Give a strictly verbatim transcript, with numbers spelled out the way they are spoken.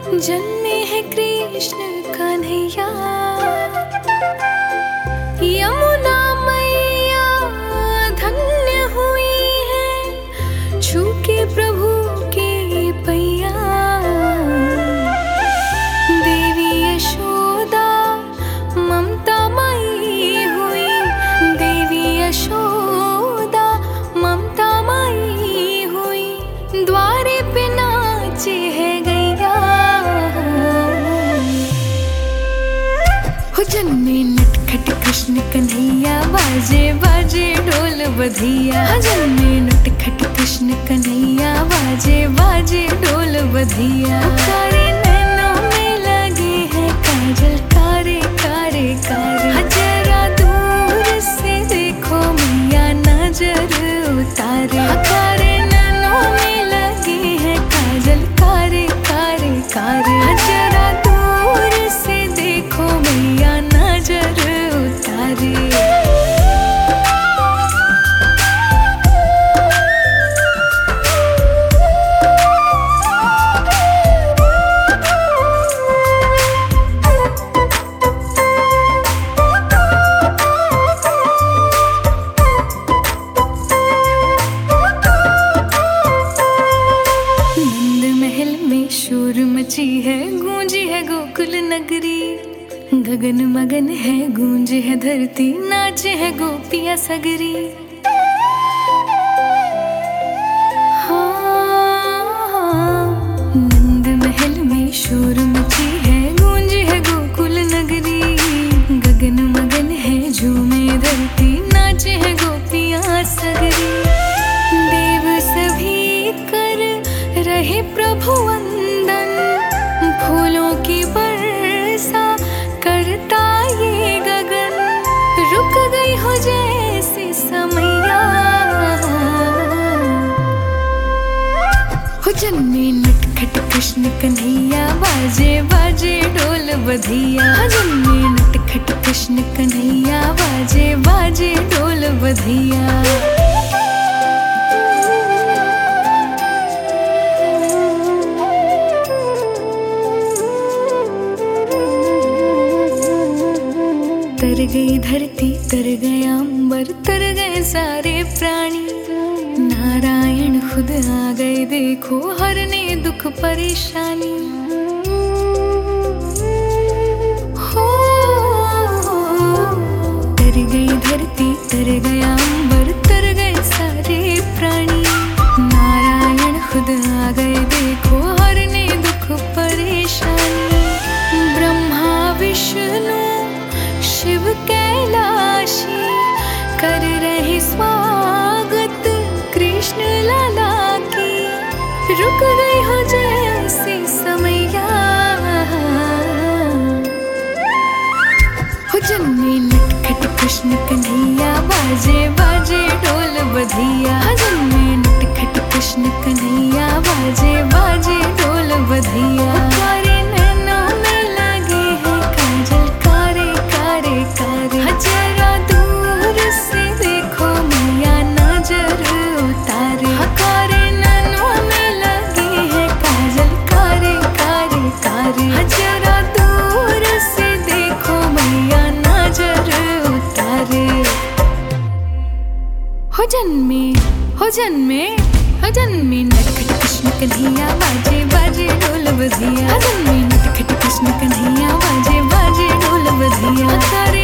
जन्मे है कृष्ण कन्हैया, यमुना मैया धन्य हुई है, छू के प्रभु के पैया। देवी यशोदा ममता मई हुई, देवी यशोदा ममता मई हुई, द्वारे पे नाचे है गैया। हो जन्मे नटखट कृष्ण कन्हैया, बाजे बाजे ढोल बधिया। जन्मे नटखट कृष्ण कन्हैया, बाजे बाजे ढोल बधिया। कारे नैनों में लगे हैं काजल, कारे कारे कारे। जरा दूर से देखो मैया नजर उतारे। कारे नैनों में लगे हैं काजल, कारे कारे कारे। जरा दूर से देखो मैया नजर उतारे। शोर मची है, गूंजी है गोकुल नगरी। गगन मगन है, गूंज है धरती, नाचे है गोपियाँ सगरी। हाँ, नंद महल में शोर मची है, गूंज है गोकुल नगरी। गगन मगन है, झूमे धरती, नाचे है गोपियाँ सगरी। देव सभी कर रहे प्रभु वंदन, फूलों की वर्षा करता ये गगन। रुक गई हो जैसे समैया। हो जन्मे नटखट कृष्ण कन्हैया, बाजे बाजे ढोल बधिया। जन्मे नटखट कृष्ण कन्हैया, बाजे बाजे ढोल बधिया। तर गई धरती, तर गया अंबर, तर गए सारे प्राणी। नारायण खुद आ गए देखो, हरने दुख परेशानी। हो तर गई धरती, तर गया अंबर, तर गए सारे प्राणी। नारायण खुद आ गए देखो, हरने दुख परेशानी। ब्रह्मा विष्णु शिव कैलाशी कर रहे स्वागत कृष्ण लाला की। रुक गई हो जैसे समैया। हो जन्मे नटखट कृष्ण कन्हैया, बाजे बाजे ढोल बधिया। जन्मे नटखट कृष्ण कन्हैया, बाजे बाजे ढोल बधिया। कारे नैनों में लगे हैं काजल, कारे कारे कारे। जरा दूर से देखो मैया नजर उतारे। कारे नैनों में लगे हैं काजल, कारे कारे कारे। जरा दूर से देखो मैया नजर उतारे। हो जन्मे हो जन्मे हो जन्मे नटखट कृष्ण कन्हैया, बाजे बाजे ढोल बधिया। जन्मे नटखट कृष्ण कन्हैया, बाजे बाजे ढोल बधिया।